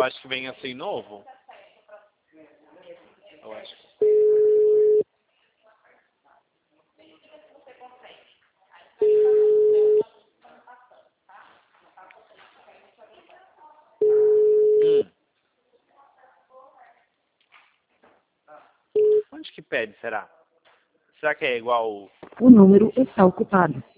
acho que vem assim novo. Eu acho. Onde que pede, será? Será que é igual... O número está ocupado.